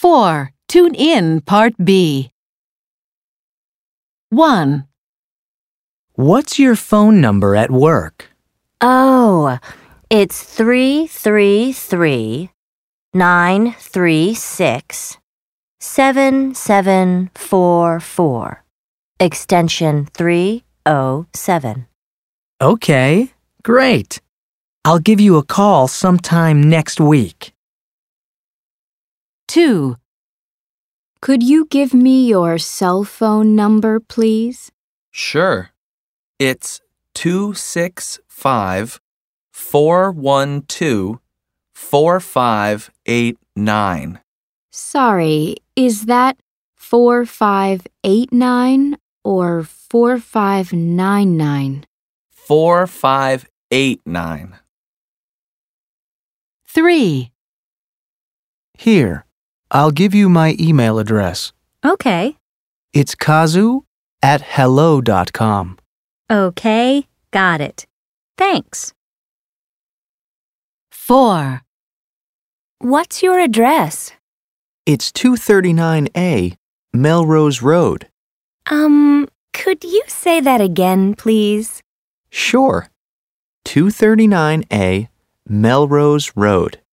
4. Tune in Part B. 1. What's your phone number at work? Oh, it's 333-936-7744, extension 307. Okay, great. I'll give you a call sometime next week. 2. Could you give me your cell phone number, please? Sure. It's 265-412-4589. Sorry, is that 4589 or 4599? 4589. 3. Here, I'll give you my email address. Okay. It's kazu@hello.com. Okay, got it. Thanks. 4. What's your address? It's 239A, Melrose Road. Could you say that again, please? Sure. 239A, Melrose Road.